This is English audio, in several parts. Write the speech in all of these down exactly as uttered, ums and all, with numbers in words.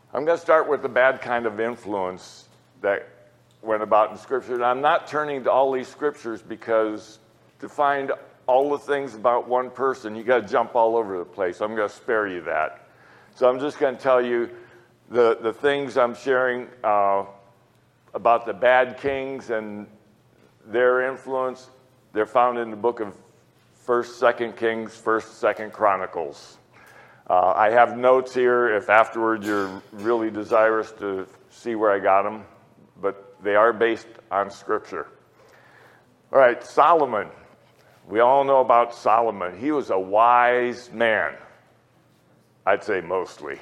I'm going to start with the bad kind of influence that went about in Scripture. And I'm not turning to all these Scriptures because to find all the things about one person, you got to jump all over the place. I'm going to spare you that. So I'm just going to tell you the, the things I'm sharing uh, about the bad kings and their influence. They're found in the book of First, Second Kings, First, Second Chronicles. Uh, I have notes here if afterward you're really desirous to see where I got them, but they are based on Scripture. All right, Solomon. We all know about Solomon. He was a wise man. I'd say mostly.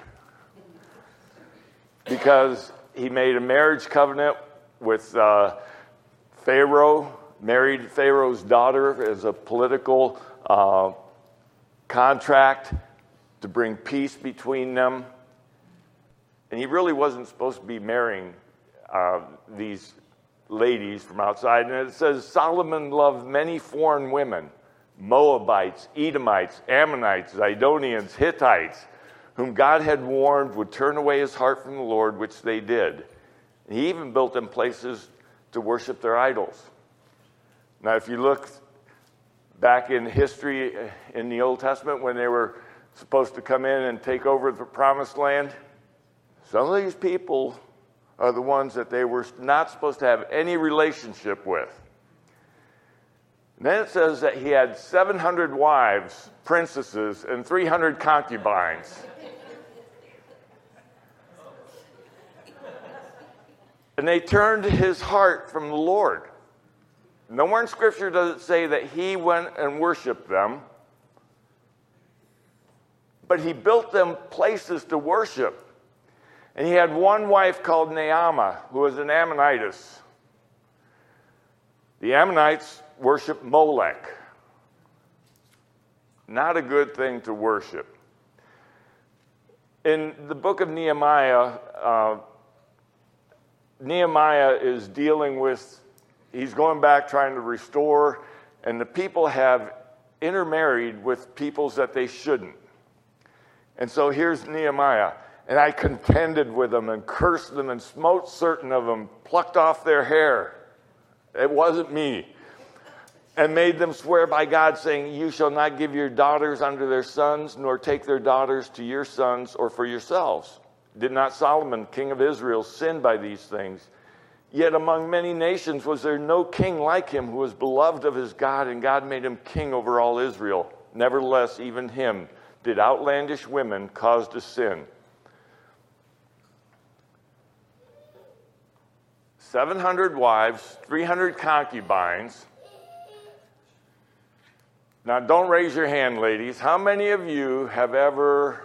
Because he made a marriage covenant with uh, Pharaoh, married Pharaoh's daughter as a political uh, contract to bring peace between them. And he really wasn't supposed to be marrying uh, these ladies from outside. And it says Solomon loved many foreign women, Moabites, Edomites, Ammonites, Zidonians, Hittites, whom God had warned would turn away his heart from the Lord, which they did. And he even built them places to worship their idols. Now, if you look back in history in the Old Testament when they were supposed to come in and take over the Promised Land, some of these people are the ones that they were not supposed to have any relationship with. And then it says that he had seven hundred wives, princesses, and three hundred concubines. And they turned his heart from the Lord. Nowhere in Scripture does it say that he went and worshiped them, but he built them places to worship. And he had one wife called Naamah, who was an Ammonitess. The Ammonites worshiped Molech. Not a good thing to worship. In the book of Nehemiah, uh, Nehemiah is dealing with, he's going back trying to restore, and the people have intermarried with peoples that they shouldn't. And so here's Nehemiah. And I contended with them and cursed them and smote certain of them, plucked off their hair. It wasn't me. And made them swear by God, saying, you shall not give your daughters unto their sons, nor take their daughters to your sons or for yourselves. Did not Solomon, king of Israel, sin by these things? Yet among many nations was there no king like him who was beloved of his God, and God made him king over all Israel. Nevertheless, even him did outlandish women cause to sin. seven hundred wives, three hundred concubines. Now, don't raise your hand, ladies. How many of you have ever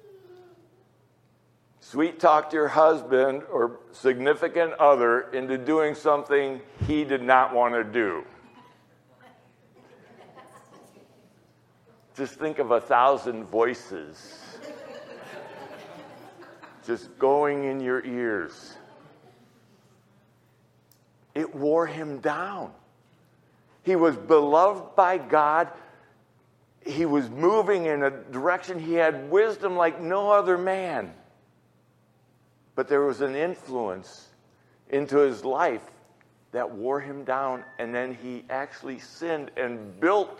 sweet-talked your husband or significant other into doing something he did not want to do? Just think of a thousand voices just going in your ears. It wore him down. He was beloved by God. He was moving in a direction. He had wisdom like no other man. But there was an influence into his life that wore him down, and then he actually sinned and built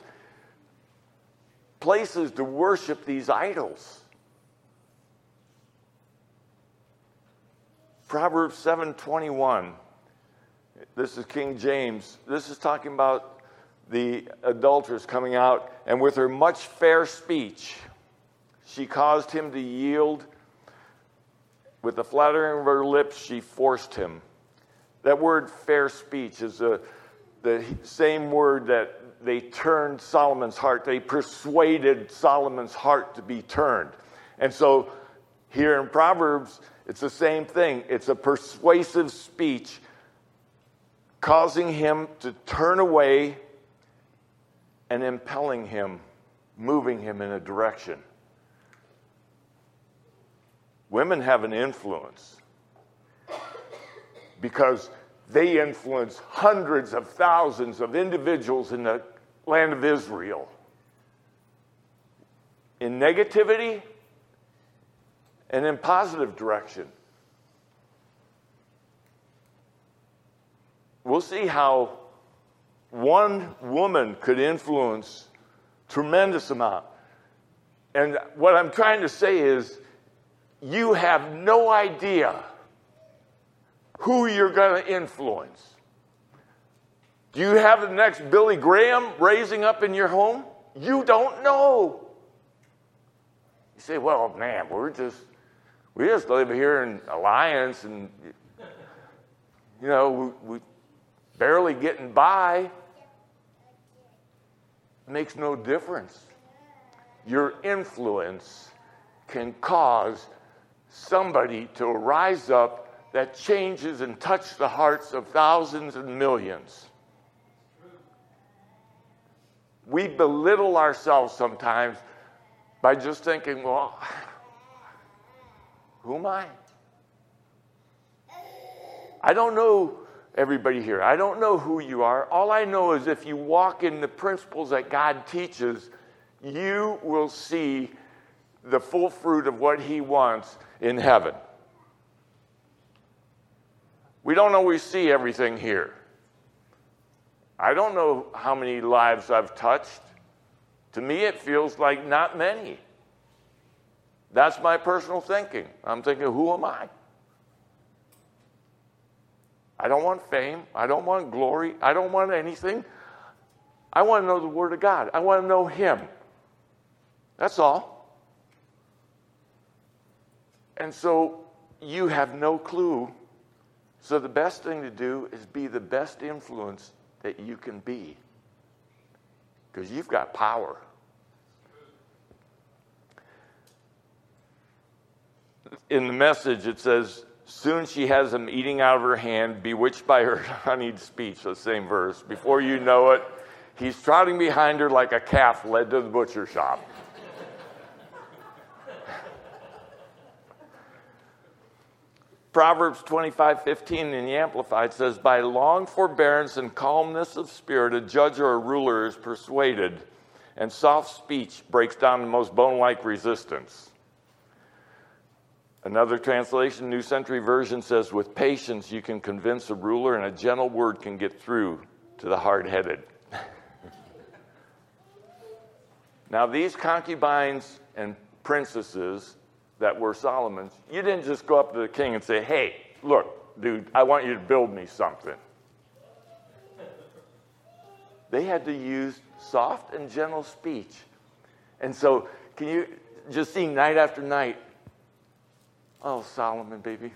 places to worship these idols. Proverbs seven twenty-one. This is King James. This is talking about the adulteress coming out, and with her much fair speech, she caused him to yield. With the flattering of her lips, she forced him. That word fair speech is a, the same word that they turned Solomon's heart. They persuaded Solomon's heart to be turned. And so here in Proverbs, it's the same thing. It's a persuasive speech causing him to turn away and impelling him, moving him in a direction. Women have an influence because they influence hundreds of thousands of individuals in the land of Israel in negativity and in positive direction. We'll see how one woman could influence tremendous amount. And what I'm trying to say is, you have no idea who you're going to influence. Do you have the next Billy Graham raising up in your home? You don't know. You say, well, man, we're just, we just live here in Alliance and, you know, we, we barely getting by. It makes no difference. Your influence can cause somebody to rise up that changes and touches the hearts of thousands and millions. We belittle ourselves sometimes by just thinking, well, who am I? I don't know everybody here. I don't know who you are. All I know is if you walk in the principles that God teaches, you will see the full fruit of what he wants in heaven. We don't always see everything here. I don't know how many lives I've touched. To me, it feels like not many. That's my personal thinking. I'm thinking, who am I? I don't want fame. I don't want glory. I don't want anything. I want to know the Word of God. I want to know him. That's all. And so you have no clue. So the best thing to do is be the best influence that you can be. Because you've got power. In the Message, it says, soon she has him eating out of her hand, bewitched by her honeyed speech, the same verse. Before you know it, he's trotting behind her like a calf led to the butcher shop. Proverbs twenty-five fifteen in the Amplified says, by long forbearance and calmness of spirit, a judge or a ruler is persuaded, and soft speech breaks down the most bone-like resistance. Another translation, New Century Version, says, with patience you can convince a ruler, and a gentle word can get through to the hard-headed. Now, these concubines and princesses that were Solomon's, you didn't just go up to the king and say, hey, look, dude, I want you to build me something. They had to use soft and gentle speech. And so, can you just see night after night, oh, Solomon, baby.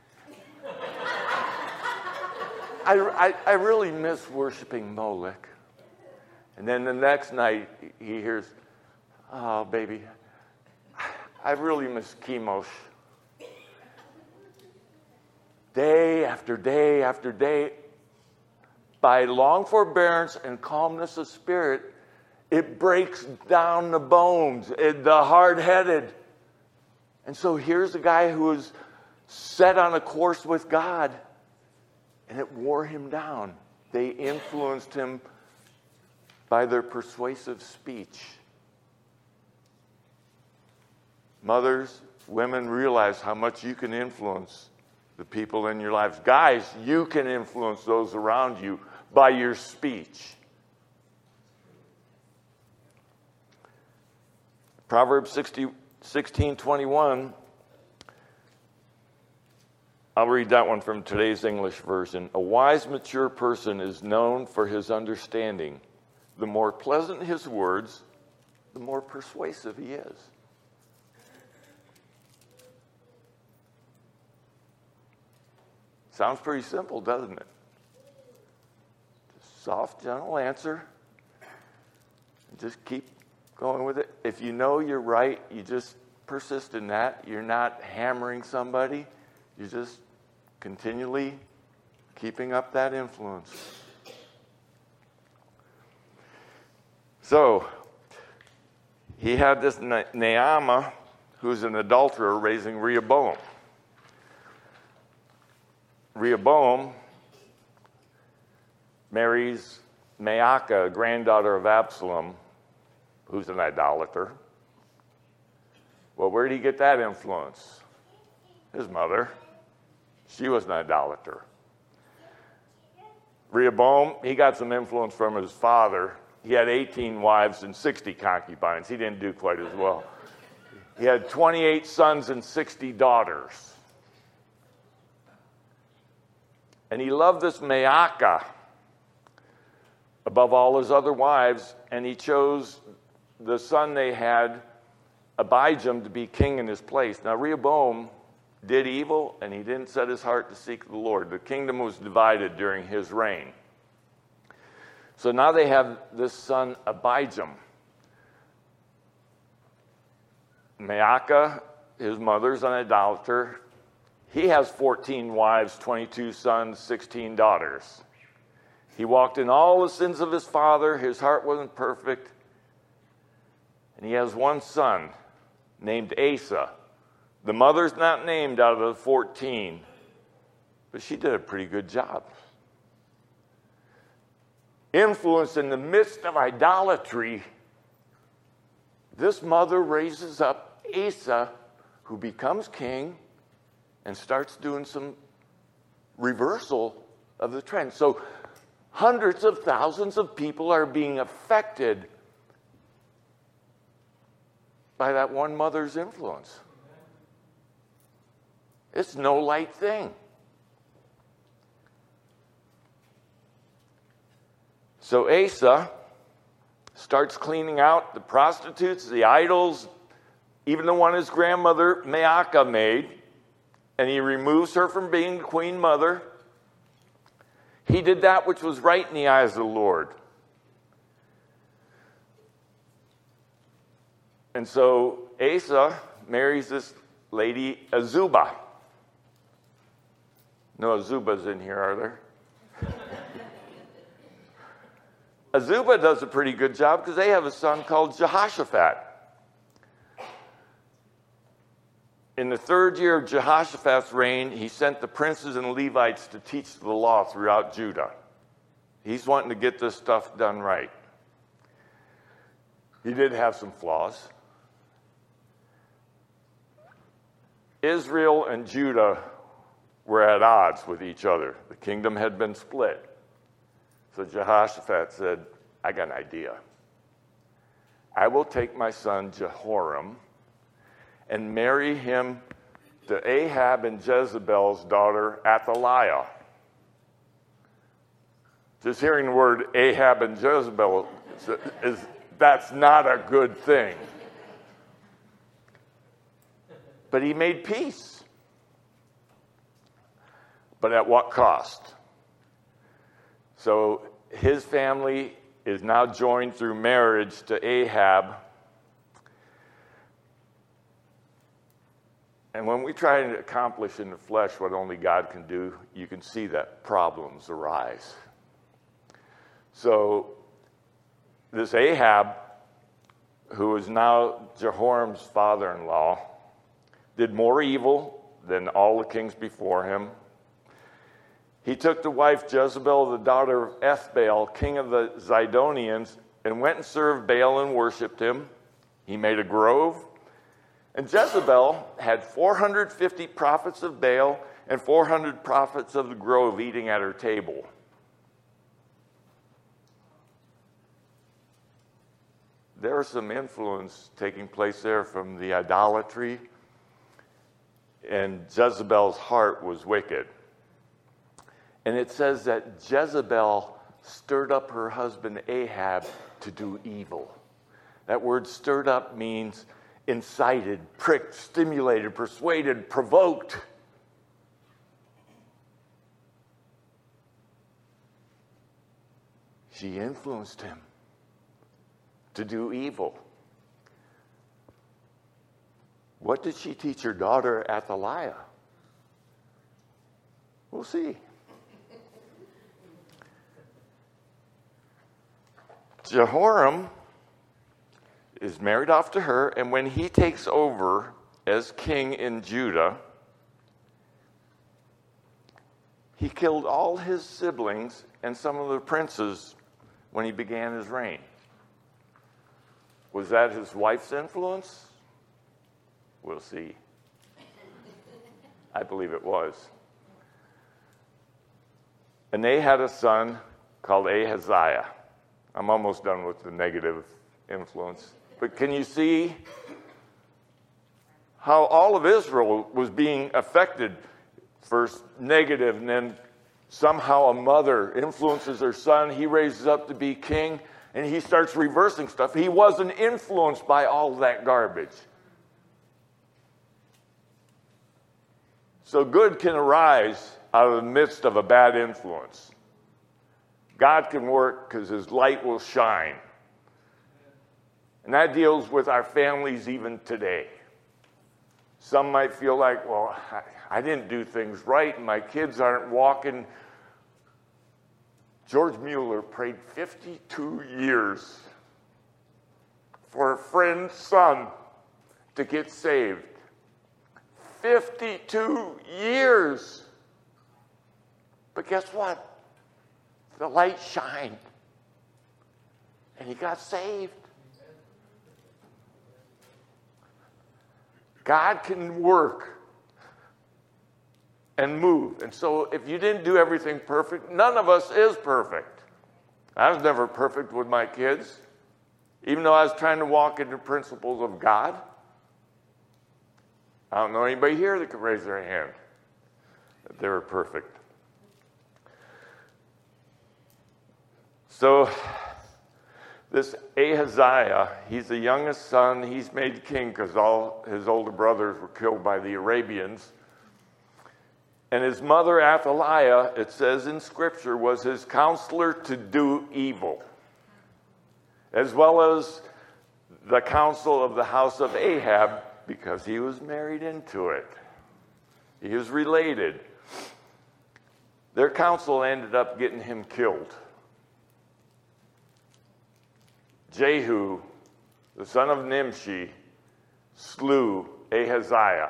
I, I, I really miss worshiping Molech. And then the next night, he hears, oh, baby, I really miss Chemosh. Day after day after day, by long forbearance and calmness of spirit, it breaks down the bones, it, the hard-headed. And so here's a guy who is set on a course with God, and it wore him down. They influenced him by their persuasive speech. Mothers, women, realize how much you can influence the people in your lives. Guys, you can influence those around you by your speech. Proverbs sixteen twenty-one. I'll read that one from today's English version. A wise, mature person is known for his understanding. The more pleasant his words, the more persuasive he is. Sounds pretty simple, doesn't it? Just soft, gentle answer. Just keep going with it. If you know you're right, you just persist in that. You're not hammering somebody. You're just continually keeping up that influence. So, he had this Naamah, who's an adulterer, raising Rehoboam. Rehoboam marries Maacah, granddaughter of Absalom, who's an idolater. Well, where did he get that influence? his mother. She was an idolater. Rehoboam, he got some influence from his father. He had eighteen wives and sixty concubines. He didn't do quite as well. He had twenty-eight sons and sixty daughters. And he loved this Maacah above all his other wives, and he chose the son they had, Abijam, to be king in his place. Now, Rehoboam did evil, and he didn't set his heart to seek the Lord. The kingdom was divided during his reign. So now they have this son, Abijam. Maacah, his mother's an idolater. He has fourteen wives, twenty-two sons, sixteen daughters. He walked in all the sins of his father. His heart wasn't perfect. And he has one son named Asa. The mother's not named out of the fourteen, but she did a pretty good job. Influence in the midst of idolatry, this mother raises up Asa, who becomes king and starts doing some reversal of the trend. So hundreds of thousands of people are being affected by that one mother's influence. It's no light thing. So Asa starts cleaning out the prostitutes, the idols, even the one his grandmother Maacah made, and he removes her from being the queen mother. He did that which was right in the eyes of the Lord. And so Asa marries this lady, Azubah. No Azubahs in here, are there? Azubah does a pretty good job because they have a son called Jehoshaphat. In the third year of Jehoshaphat's reign, he sent the princes and Levites to teach the law throughout Judah. He's wanting to get this stuff done right. He did have some flaws. Israel and Judah were at odds with each other. The kingdom had been split. So Jehoshaphat said, I got an idea. I will take my son Jehoram and marry him to Ahab and Jezebel's daughter Athaliah. Just hearing the word Ahab and Jezebel, is, is that's not a good thing. But he made peace. But at what cost? So his family is now joined through marriage to Ahab. And when we try to accomplish in the flesh what only God can do, you can see that problems arise. So this Ahab, who is now Jehoram's father-in-law, did more evil than all the kings before him. He took to wife Jezebel, the daughter of Ethbaal, king of the Zidonians, and went and served Baal and worshipped him. He made a grove. And Jezebel had four hundred fifty prophets of Baal and four hundred prophets of the grove eating at her table. There was some influence taking place there from the idolatry, and Jezebel's heart was wicked. And it says that Jezebel stirred up her husband Ahab to do evil. That word stirred up means incited, pricked, stimulated, persuaded, provoked. She influenced him to do evil. What did she teach her daughter Athaliah? We'll see. Jehoram is married off to her, and when he takes over as king in Judah, he killed all his siblings and some of the princes when he began his reign. Was that his wife's influence? We'll see. I believe it was. And they had a son called Ahaziah. I'm almost done with the negative influence. But can you see how all of Israel was being affected? First negative, and then somehow a mother influences her son. He raises up to be king, and he starts reversing stuff. He wasn't influenced by all that garbage. So good can arise out of the midst of a bad influence. God can work because his light will shine. And that deals with our families even today. Some might feel like, well, I, I didn't do things right, and my kids aren't walking. George Mueller prayed fifty-two years for a friend's son to get saved. fifty-two years. But guess what? The light shined, and he got saved. God can work and move. And so if you didn't do everything perfect, none of us is perfect. I was never perfect with my kids, even though I was trying to walk in the principles of God. I don't know anybody here that could raise their hand that they were perfect. So this Ahaziah, he's the youngest son. He's made king because all his older brothers were killed by the Arabians. And his mother Athaliah, it says in Scripture, was his counselor to do evil, as well as the counsel of the house of Ahab, because he was married into it. He was related. Their counsel ended up getting him killed. Jehu, the son of Nimshi, slew Ahaziah.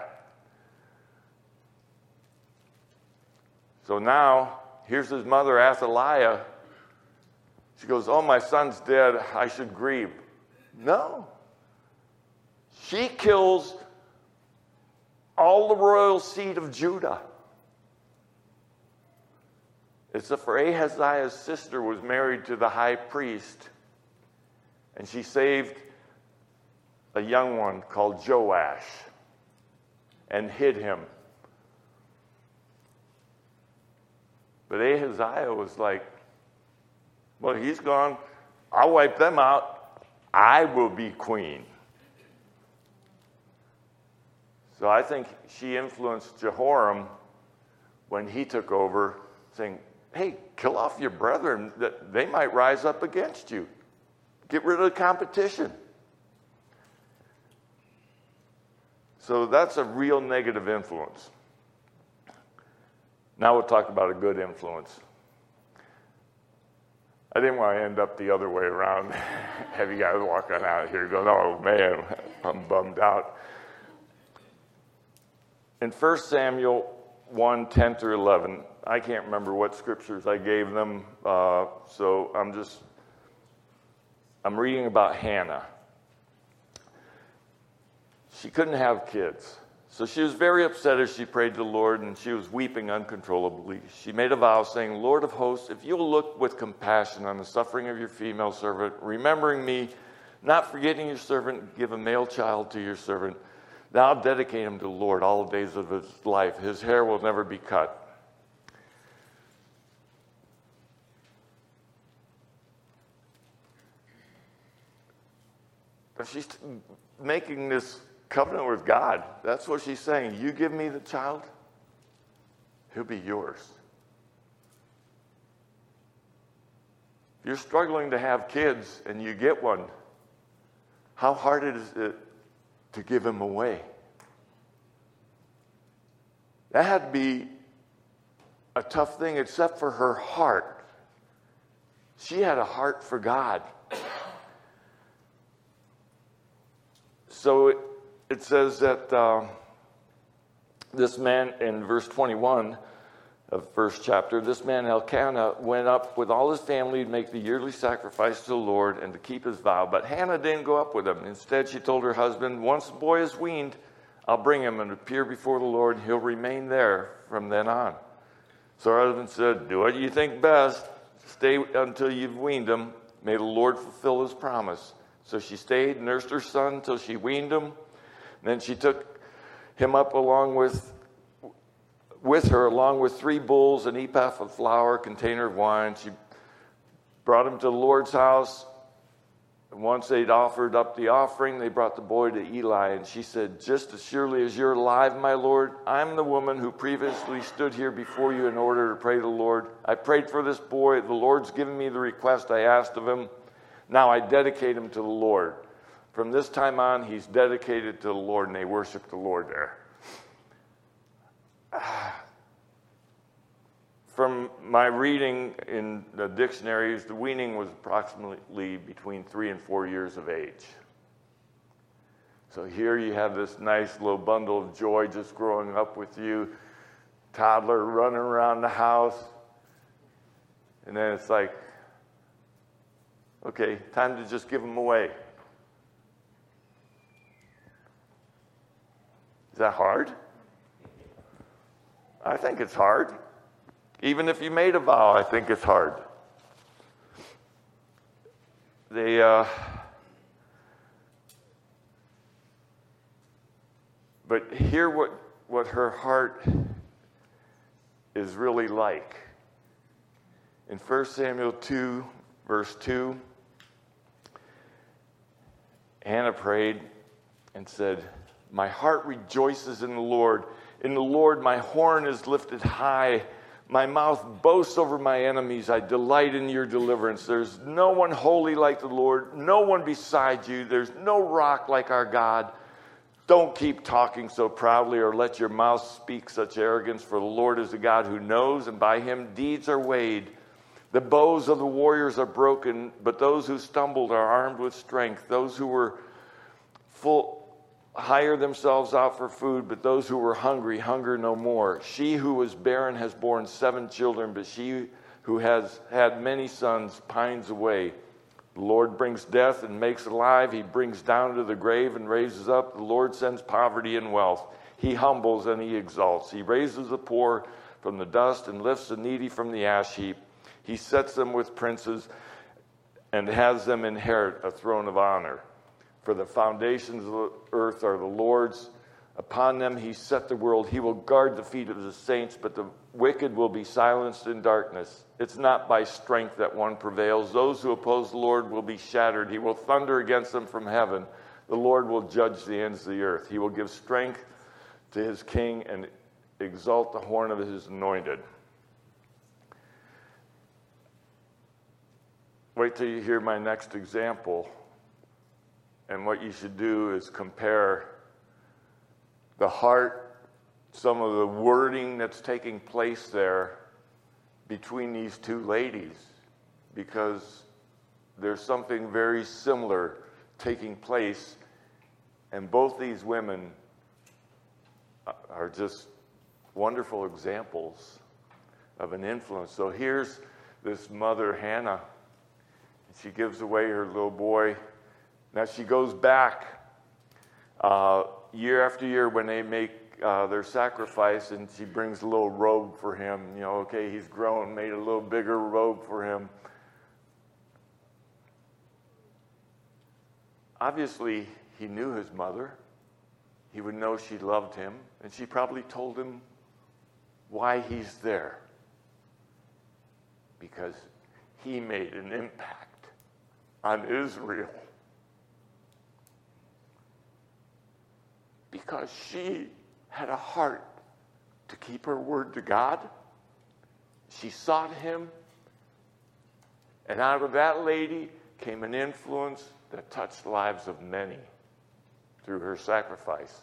So now, here's his mother, Athaliah. She goes, oh, my son's dead. I should grieve. No. She kills all the royal seed of Judah. Except for Ahaziah's sister was married to the high priest. And she saved a young one called Joash and hid him. But Ahaziah was like, well, he's gone. I'll wipe them out. I will be queen. So I think she influenced Jehoram when he took over, saying, hey, kill off your brethren. They might rise up against you. Get rid of the competition. So that's a real negative influence. Now we'll talk about a good influence. I didn't want to end up the other way around. Have you guys walking out here going, oh man, I'm bummed out. In First Samuel one, ten through eleven, I can't remember what scriptures I gave them, uh, so I'm just, I'm reading about Hannah. She couldn't have kids. So she was very upset as she prayed to the Lord, and she was weeping uncontrollably. She made a vow saying, Lord of hosts, if you will look with compassion on the suffering of your female servant, remembering me, not forgetting your servant, give a male child to your servant. Now dedicate him to the Lord all the days of his life. His hair will never be cut. She's making this covenant with God. That's what she's saying. You give me the child, he'll be yours. If you're struggling to have kids and you get one, how hard is it to give him away? That had to be a tough thing, except for her heart. She had a heart for God. So it, it says that uh, this man, in verse twenty-one of the first chapter, this man Elkanah went up with all his family to make the yearly sacrifice to the Lord and to keep his vow. But Hannah didn't go up with him. Instead, she told her husband, once the boy is weaned, I'll bring him and appear before the Lord, and he'll remain there from then on. So her husband said, do what you think best. Stay until you've weaned him. May the Lord fulfill his promise. So she stayed, nursed her son until she weaned him. Then she took him up along with, with her, along with three bulls, an ephah of flour, a container of wine. She brought him to the Lord's house. And once they'd offered up the offering, they brought the boy to Eli. And she said, just as surely as you're alive, my Lord, I'm the woman who previously stood here before you in order to pray to the Lord. I prayed for this boy. The Lord's given me the request I asked of him. Now I dedicate him to the Lord. From this time on, he's dedicated to the Lord, and they worship the Lord there. From my reading in the dictionaries, the weaning was approximately between three and four years of age. So here you have this nice little bundle of joy just growing up with you, toddler running around the house, and then it's like, okay, time to just give them away. Is that hard? I think it's hard. Even if you made a vow, I think it's hard. They, uh, but hear what, what her heart is really like. In First Samuel two, verse two, Hannah prayed and said, my heart rejoices in the Lord. In the Lord my horn is lifted high. My mouth boasts over my enemies. I delight in your deliverance. There's no one holy like the Lord, no one beside you. There's no rock like our God. Don't keep talking so proudly or let your mouth speak such arrogance, for the Lord is a God who knows, and by him deeds are weighed. The bows of the warriors are broken, but those who stumbled are armed with strength. Those who were full hire themselves out for food, but those who were hungry hunger no more. She who was barren has borne seven children, but she who has had many sons pines away. The Lord brings death and makes alive. He brings down to the grave and raises up. The Lord sends poverty and wealth. He humbles and he exalts. He raises the poor from the dust and lifts the needy from the ash heap. He sets them with princes and has them inherit a throne of honor. For the foundations of the earth are the Lord's. Upon them he set the world. He will guard the feet of the saints, but the wicked will be silenced in darkness. It's not by strength that one prevails. Those who oppose the Lord will be shattered. He will thunder against them from heaven. The Lord will judge the ends of the earth. He will give strength to his king and exalt the horn of his anointed. Wait till you hear my next example. And what you should do is compare the heart, some of the wording that's taking place there between these two ladies, because there's something very similar taking place, and both these women are just wonderful examples of an influence. So here's this mother, Hannah. She gives away her little boy. Now she goes back uh, year after year when they make uh, their sacrifice, and she brings a little robe for him. You know, okay, he's grown, made a little bigger robe for him. Obviously, he knew his mother. He would know she loved him, and she probably told him why he's there. Because he made an impact on Israel. Because she had a heart to keep her word to God. She sought him. And out of that lady came an influence that touched the lives of many through her sacrifice.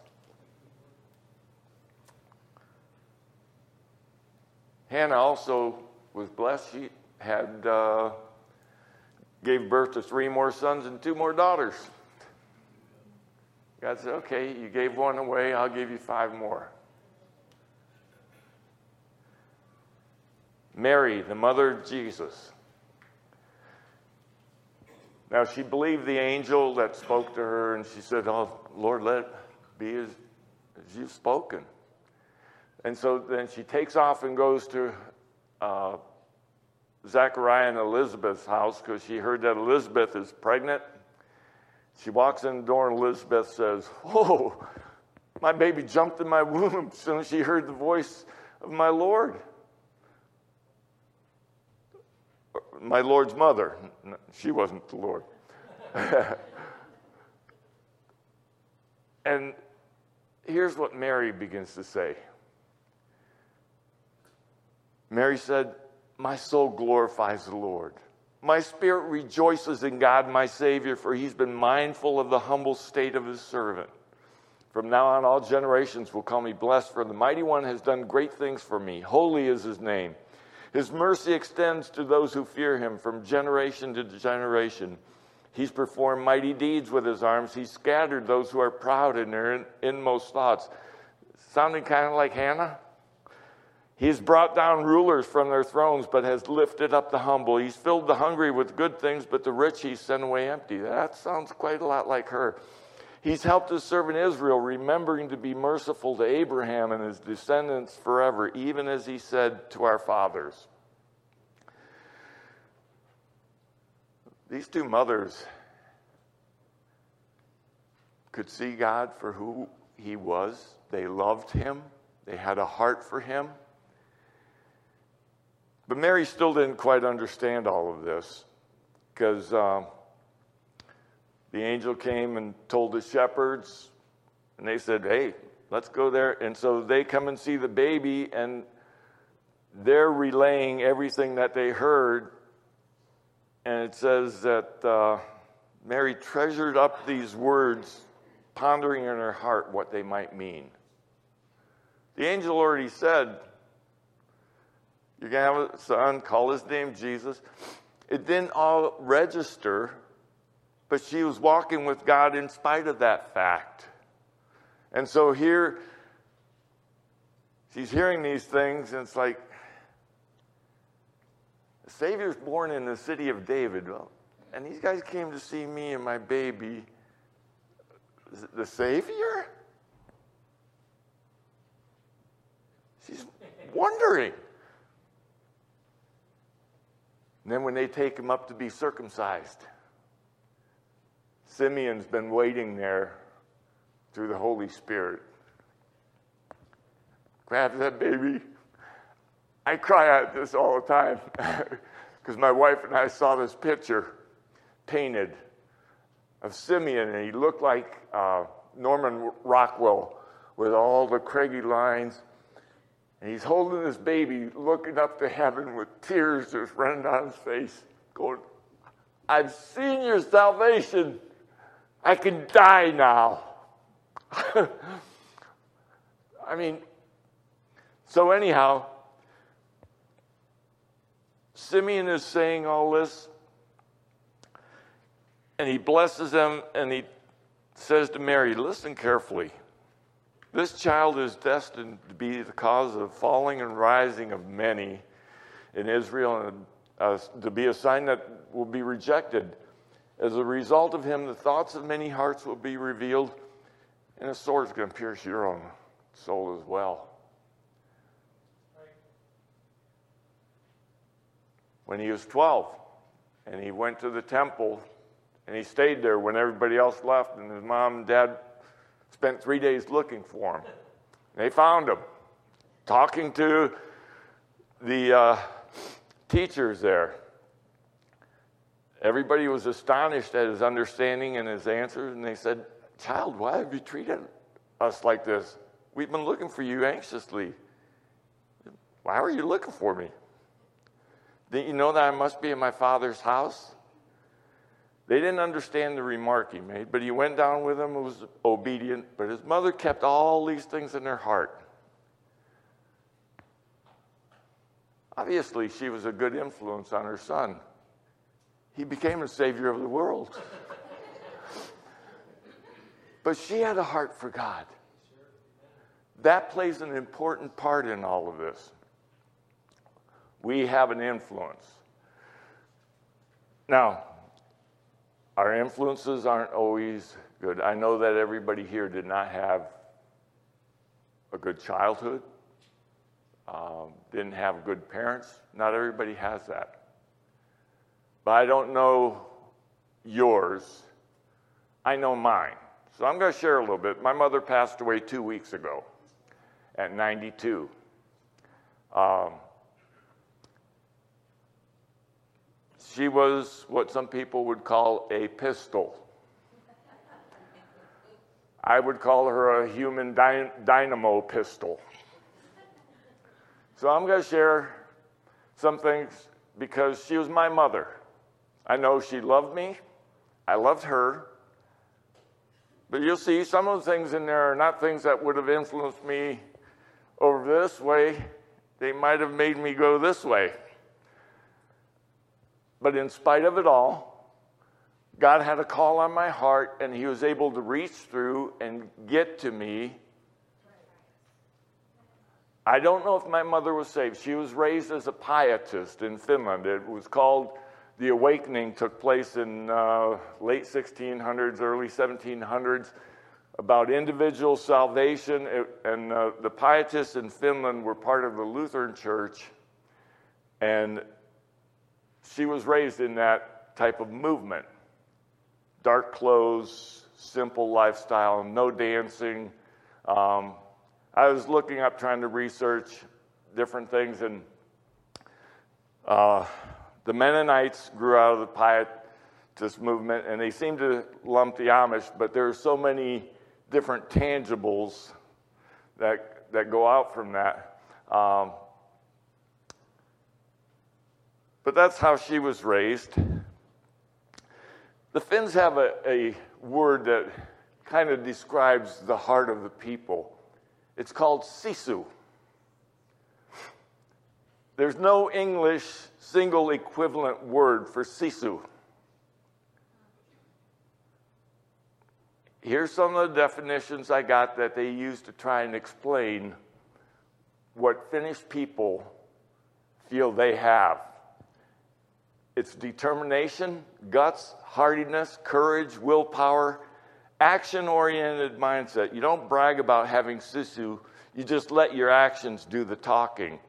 Hannah also was blessed. She had uh, gave birth to three more sons and two more daughters. God said, okay, you gave one away, I'll give you five more. Mary, the mother of Jesus. Now, she believed the angel that spoke to her, and she said, oh, Lord, let it be as, as you've spoken. And so then she takes off and goes to uh, Zechariah and Elizabeth's house because she heard that Elizabeth is pregnant. She walks in the door and Elizabeth says, "Whoa, my baby jumped in my womb as soon as she heard the voice of my Lord." My Lord's mother. She wasn't the Lord. And here's what Mary begins to say. Mary said, "My soul glorifies the Lord. My spirit rejoices in God, my Savior, for he's been mindful of the humble state of his servant. From now on, all generations will call me blessed, for the Mighty One has done great things for me. Holy is his name. His mercy extends to those who fear him from generation to generation. He's performed mighty deeds with his arms. He's scattered those who are proud in their inmost thoughts." Sounding kind of like Hannah. He's brought down rulers from their thrones, but has lifted up the humble. He's filled the hungry with good things, but the rich he's sent away empty. That sounds quite a lot like her. He's helped his servant Israel, remembering to be merciful to Abraham and his descendants forever, even as he said to our fathers. These two mothers could see God for who he was. They loved him. They had a heart for him. But Mary still didn't quite understand all of this because um, the angel came and told the shepherds, and they said, "Hey, let's go there." And so they come and see the baby, and they're relaying everything that they heard. And it says that uh, Mary treasured up these words, pondering in her heart what they might mean. The angel already said, "You're going to have a son, call his name Jesus." It didn't all register, but she was walking with God in spite of that fact. And so here, she's hearing these things, and it's like, the Savior's born in the city of David. Well, and these guys came to see me and my baby. The Savior? She's wondering. And then when they take him up to be circumcised, Simeon's been waiting there through the Holy Spirit. Grabs that baby. I cry at this all the time because my wife and I saw this picture painted of Simeon, and he looked like uh, Norman Rockwell with all the craggy lines. And he's holding this baby, looking up to heaven with tears just running down his face, going, "I've seen your salvation. I can die now." I mean, so anyhow, Simeon is saying all this, and he blesses them, and he says to Mary, "Listen carefully. This child is destined to be the cause of falling and rising of many in Israel, and uh, to be a sign that will be rejected. As a result of him, the thoughts of many hearts will be revealed, and a sword is going to pierce your own soul as well." When he was twelve, and he went to the temple, and he stayed there when everybody else left, and his mom and dad spent three days looking for him. They found him, talking to the uh, teachers there. Everybody was astonished at his understanding and his answers, and they said, "Child, why have you treated us like this? We've been looking for you anxiously. Why were you looking for me? Didn't you know that I must be in my Father's house?" They didn't understand the remark he made, but he went down with them and was obedient. But his mother kept all these things in her heart. Obviously, she was a good influence on her son. He became a savior of the world. But she had a heart for God. That plays an important part in all of this. We have an influence. Now, our influences aren't always good. I know that everybody here did not have a good childhood, um, didn't have good parents. Not everybody has that. But I don't know yours. I know mine. So I'm going to share a little bit. My mother passed away two weeks ago at ninety-two. Um, she was what some people would call a pistol. I would call her a human dy- dynamo pistol. So I'm going to share some things because she was my mother. I know she loved me. I loved her. But you'll see some of the things in there are not things that would have influenced me over this way. They might have made me go this way. But in spite of it all, God had a call on my heart, and he was able to reach through and get to me. I don't know if my mother was saved. She was raised as a pietist in Finland. It was called, the awakening took place in uh, late sixteen hundreds, early seventeen hundreds, about individual salvation. It, and uh, the pietists in Finland were part of the Lutheran Church, and she was raised in that type of movement. Dark clothes, simple lifestyle, no dancing. Um, I was looking up, trying to research different things, and uh, the Mennonites grew out of the pietist movement, and they seem to lump the Amish, but there are so many different tangibles that that go out from that. Um, but that's how she was raised. The Finns have a, a word that kind of describes the heart of the people. It's called sisu. There's no English single equivalent word for sisu. Here's some of the definitions I got that they use to try and explain what Finnish people feel they have. It's determination, guts, hardiness, courage, willpower, action-oriented mindset. You don't brag about having sisu, you just let your actions do the talking.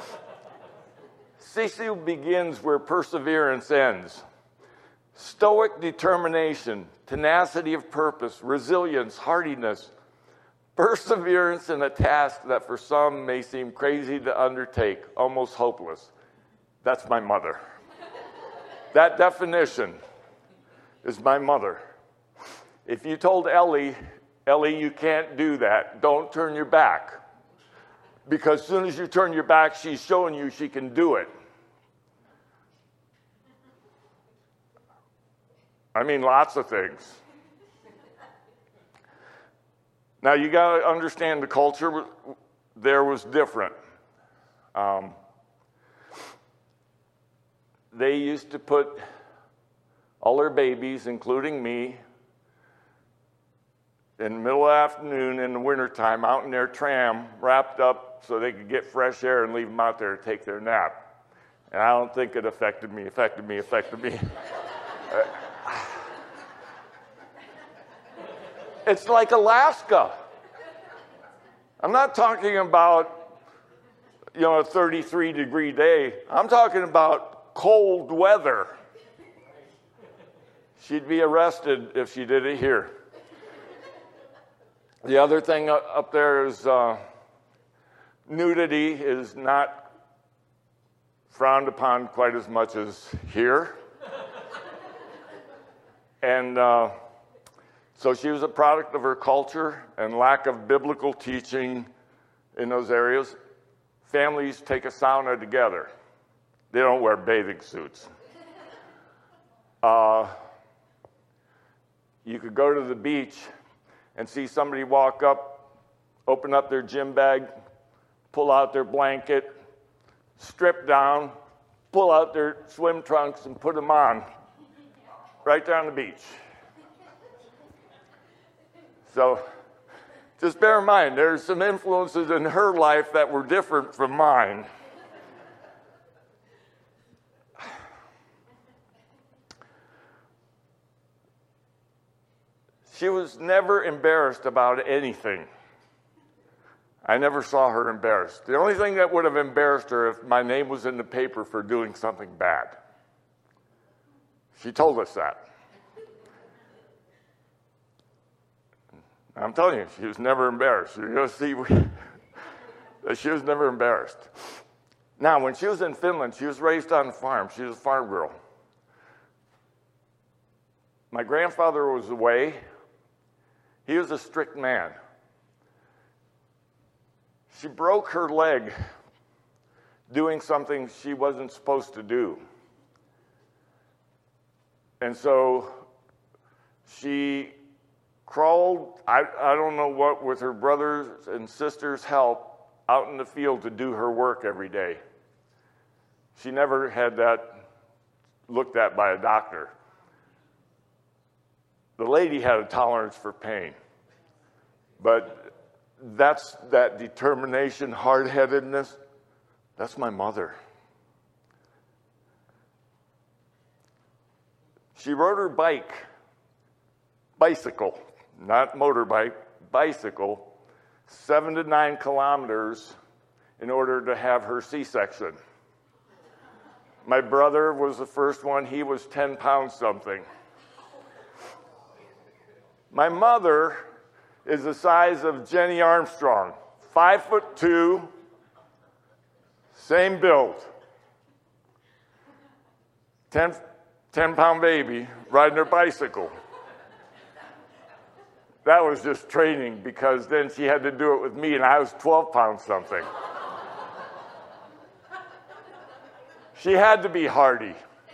Sisu begins where perseverance ends. Stoic determination, tenacity of purpose, resilience, hardiness, perseverance in a task that for some may seem crazy to undertake, almost hopeless. That's my mother. That definition is my mother. If you told Ellie, Ellie, you can't do that, don't turn your back. Because as soon as you turn your back, she's showing you she can do it. I mean, lots of things. Now, you got to understand the culture there was different. Um, they used to put all their babies, including me, in the middle of the afternoon in the wintertime out in their tram, wrapped up so they could get fresh air and leave them out there to take their nap. And I don't think it affected me, affected me, affected me. uh, It's like Alaska. I'm not talking about, you know, a thirty-three degree day. I'm talking about cold weather. She'd be arrested if she did it here. The other thing up there is uh, nudity is not frowned upon quite as much as here. And uh, so she was a product of her culture and lack of biblical teaching in those areas. Families take a sauna together. They don't wear bathing suits. Uh, you could go to the beach and see somebody walk up, open up their gym bag, pull out their blanket, strip down, pull out their swim trunks and put them on right there on the beach. So just bear in mind, there's some influences in her life that were different from mine. She was never embarrassed about anything. I never saw her embarrassed. The only thing that would have embarrassed her if my name was in the paper for doing something bad. She told us that. I'm telling you, she was never embarrassed. You're going to see that she was never embarrassed. Now, when she was in Finland, she was raised on a farm. She was a farm girl. My grandfather was away. He was a strict man. She broke her leg doing something she wasn't supposed to do. And so she crawled, I, I don't know what, with her brothers and sisters' help, out in the field to do her work every day. She never had that looked at by a doctor. The lady had a tolerance for pain, but that's that determination, hard-headedness. That's my mother. She rode her bike, bicycle, not motorbike, bicycle, seven to nine kilometers in order to have her C-section. My brother was the first one. He was ten pounds something. My mother is the size of Jenny Armstrong, five foot two, same build. ten, ten pound baby riding her bicycle. That was just training, because then she had to do it with me, and I was twelve pounds something. She had to be hardy.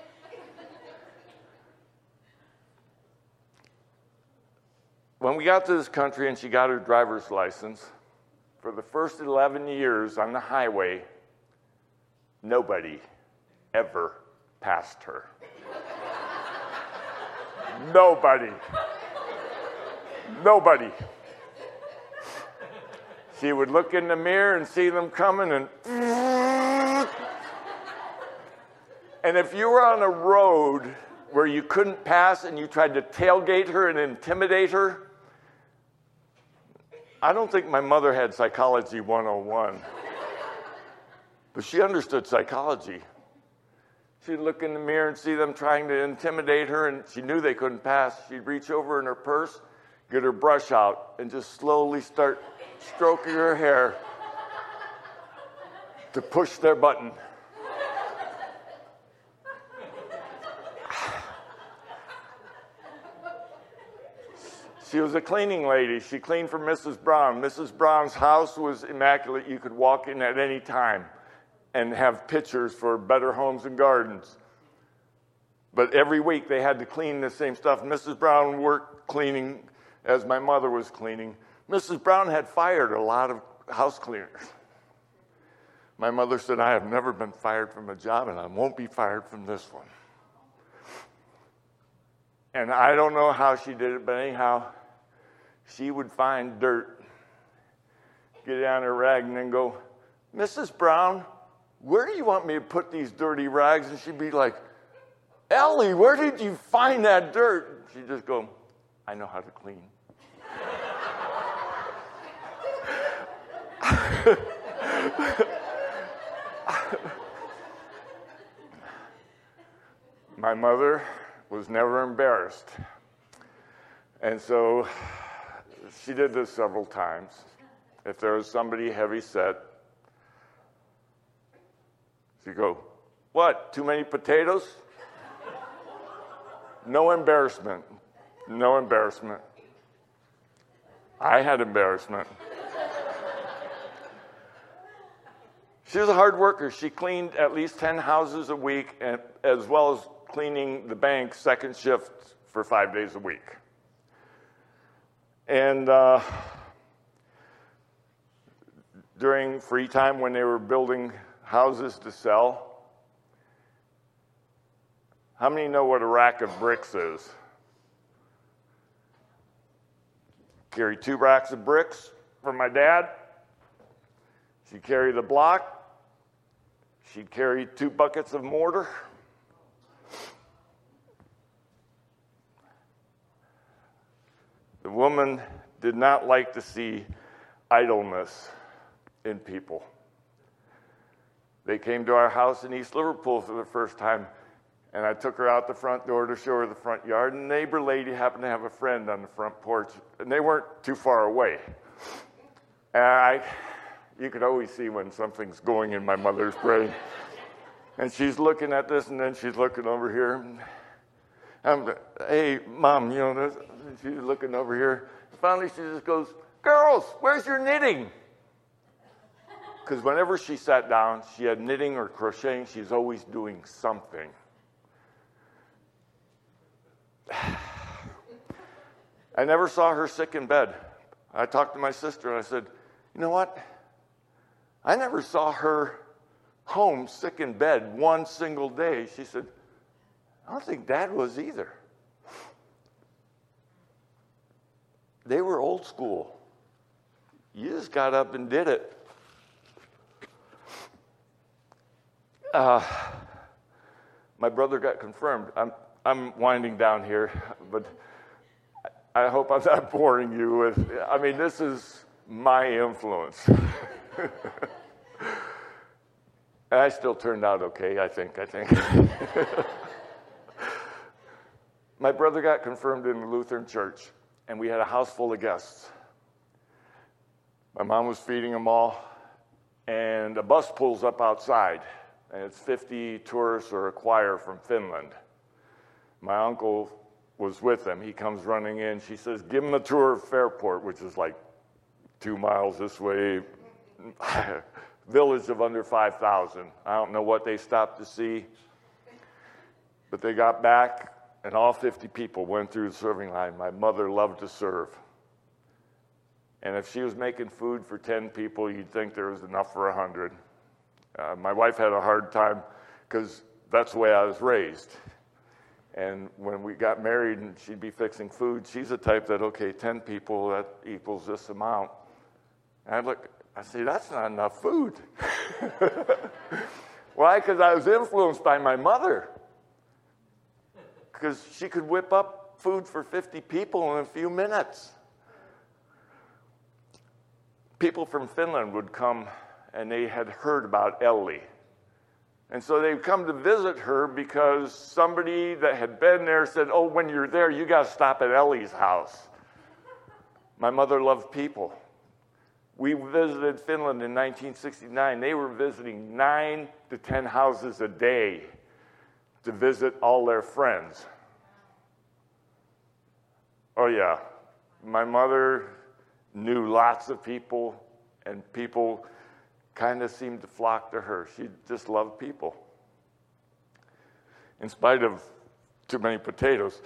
When we got to this country and she got her driver's license, for the first eleven years on the highway, nobody ever passed her. Nobody. Nobody. She would look in the mirror and see them coming, and and if you were on a road where you couldn't pass and you tried to tailgate her and intimidate her, I don't think my mother had psychology one oh one, but she understood psychology. She'd look in the mirror and see them trying to intimidate her, and she knew they couldn't pass. She'd reach over in her purse, get her brush out, and just slowly start stroking her hair to push their button. She was a cleaning lady. She cleaned for Missus Brown. Missus Brown's house was immaculate. You could walk in at any time and have pictures for Better Homes and Gardens. But every week they had to clean the same stuff. Missus Brown worked cleaning as my mother was cleaning. Missus Brown had fired a lot of house cleaners. My mother said, I have never been fired from a job, and I won't be fired from this one. And I don't know how she did it, but anyhow, she would find dirt, get it on her rag, and then go, Missus Brown, where do you want me to put these dirty rags? And she'd be like, Ellie, where did you find that dirt? She'd just go, I know how to clean. My mother was never embarrassed. And so she did this several times. If there was somebody heavy set, she'd go, what, too many potatoes? No embarrassment. No embarrassment. I had embarrassment. She was a hard worker. She cleaned at least ten houses a week, and, as well as cleaning the bank second shift for five days a week. And uh, during free time when they were building houses to sell, how many know what a rack of bricks is? Carry two racks of bricks for my dad. She'd carry the block. She'd carry two buckets of mortar. The woman did not like to see idleness in people. They came to our house in East Liverpool for the first time, and I took her out the front door to show her the front yard, and a neighbor lady happened to have a friend on the front porch, and they weren't too far away. And I, you could always see when something's going in my mother's brain. And she's looking at this, and then she's looking over here. I'm, hey, Mom, you know, this, and she's looking over here. Finally, she just goes, girls, where's your knitting? Because whenever she sat down, she had knitting or crocheting. She's always doing something. I never saw her sick in bed. I talked to my sister, and I said, you know what? I never saw her home sick in bed one single day. She said, I don't think Dad was either. They were old school. You just got up and did it. Uh, my brother got confirmed. I'm I'm winding down here, but I hope I'm not boring you with. I mean, this is my influence. And I still turned out okay, I think. I think. My brother got confirmed in the Lutheran church, and we had a house full of guests. My mom was feeding them all, and a bus pulls up outside. And it's fifty tourists or a choir from Finland. My uncle was with them. He comes running in. She says, give him a tour of Fairport, which is like two miles this way. Village of under five thousand. I don't know what they stopped to see. But they got back, and all fifty people went through the serving line. My mother loved to serve. And if she was making food for ten people, you'd think there was enough for one hundred. Uh, my wife had a hard time because that's the way I was raised. And when we got married and she'd be fixing food, she's the type that, okay, ten people, that equals this amount. And I'd look, I say, that's not enough food. Why? Because I was influenced by my mother. Because she could whip up food for fifty people in a few minutes. People from Finland would come, and they had heard about Ellie. And so they'd come to visit her because somebody that had been there said, oh, when you're there, you got to stop at Ellie's house. My mother loved people. We visited Finland in nineteen sixty-nine. They were visiting nine to ten houses a day to visit all their friends. Oh, yeah. My mother knew lots of people, and people kind of seemed to flock to her. She just loved people. In spite of too many potatoes.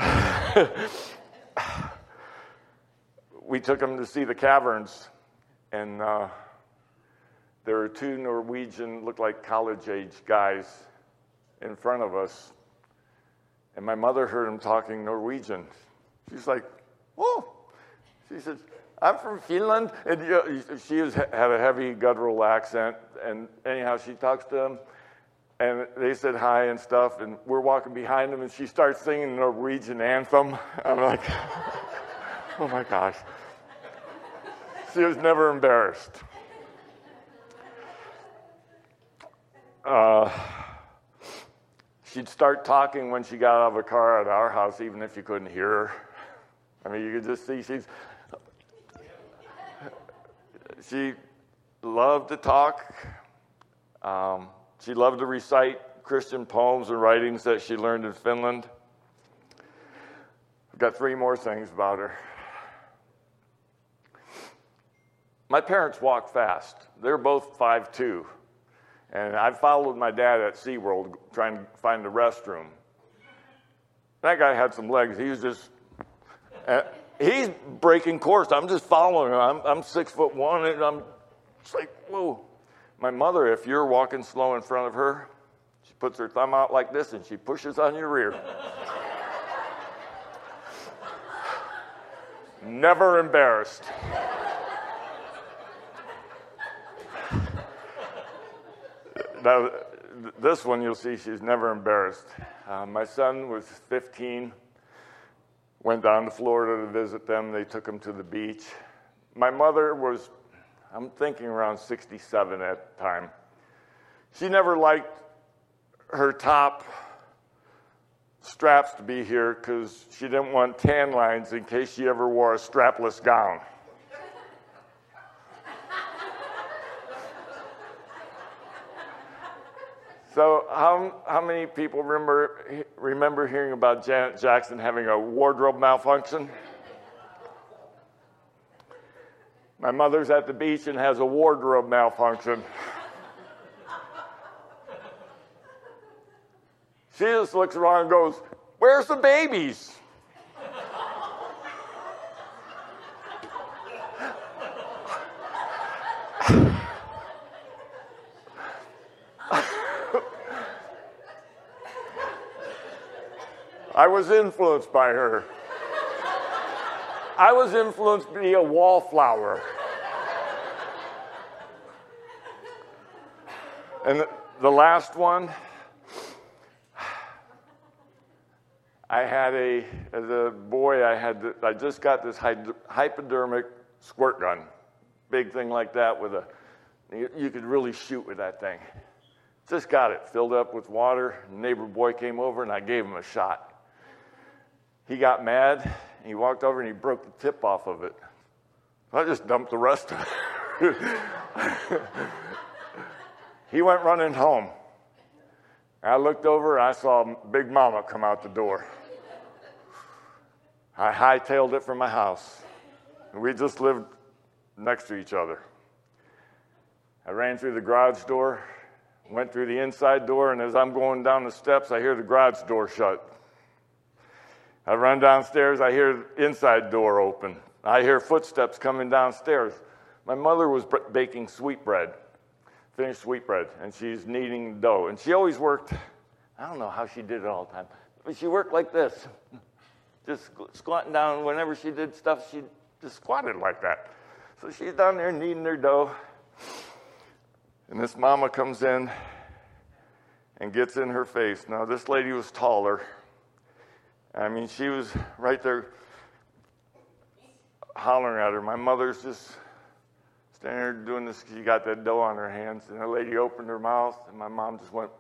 We took them to see the caverns, and uh, there were two Norwegian, looked like college-age guys in front of us, and my mother heard them talking Norwegian. She's like, oh, she says, I'm from Finland, and you know, she was, had a heavy guttural accent, and anyhow, she talks to them, and they said hi and stuff, and we're walking behind them, and she starts singing the Norwegian anthem. I'm like, oh my gosh. She was never embarrassed. Uh, she'd start talking when she got out of a car at our house, even if you couldn't hear her. I mean, you could just see she's... She loved to talk. Um, she loved to recite Christian poems and writings that she learned in Finland. I've got three more things about her. My parents walked fast. They're both five two. And I followed my dad at SeaWorld trying to find the restroom. That guy had some legs. He was just... Uh, He's breaking course. I'm just following him. I'm, I'm six foot one, and I'm just like, whoa. My mother, if you're walking slow in front of her, she puts her thumb out like this, and she pushes on your rear. Never embarrassed. Now, this one you'll see she's never embarrassed. Uh, my son was fifteen. Went down to Florida to visit them. They took him to the beach. My mother was, I'm thinking around sixty-seven at the time. She never liked her top straps to be here because she didn't want tan lines in case she ever wore a strapless gown. So how, how many people remember, remember hearing about Janet Jackson having a wardrobe malfunction? My mother's at the beach and has a wardrobe malfunction. She just looks around and goes, "Where's the babies?" I was influenced by her. I was influenced to be a wallflower. And the, the last one, I had a, as a boy, I had, the, I just got this hypodermic squirt gun, big thing like that with a, you, you could really shoot with that thing. Just got it, filled up with water. A neighbor boy came over and I gave him a shot. He got mad, and he walked over and he broke the tip off of it. I just dumped the rest of it. He went running home. I looked over and I saw Big Mama come out the door. I hightailed it from my house. We just lived next to each other. I ran through the garage door, went through the inside door, and as I'm going down the steps, I hear the garage door shut. I run downstairs, I hear the inside door open. I hear footsteps coming downstairs. My mother was baking sweetbread, finished sweetbread, and she's kneading dough. And she always worked, I don't know how she did it all the time, but she worked like this, just squatting down. Whenever she did stuff, she just squatted like that. So she's down there kneading her dough, and this mama comes in and gets in her face. Now, this lady was taller. I mean, she was right there hollering at her. My mother's just standing there doing this. She got that dough on her hands, and the lady opened her mouth, and my mom just went.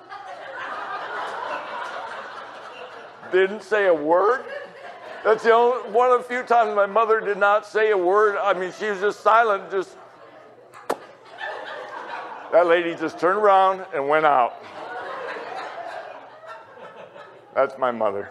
Didn't say a word. That's the only one of the few times my mother did not say a word. I mean, she was just silent, just. That lady just turned around and went out. That's my mother.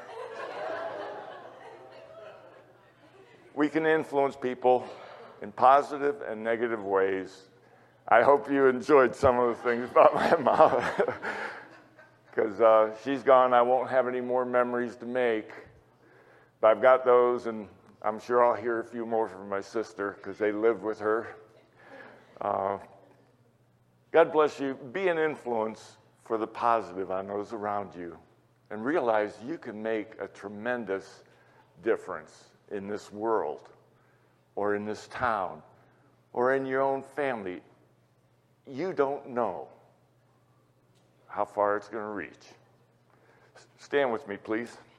We can influence people in positive and negative ways. I hope you enjoyed some of the things about my mom. Because uh, she's gone, I won't have any more memories to make. But I've got those, and I'm sure I'll hear a few more from my sister, because they lived with her. Uh, God bless you. Be an influence for the positive on those around you. And realize you can make a tremendous difference in this world, or in this town, or in your own family. You don't know how far it's going to reach. Stand with me, please.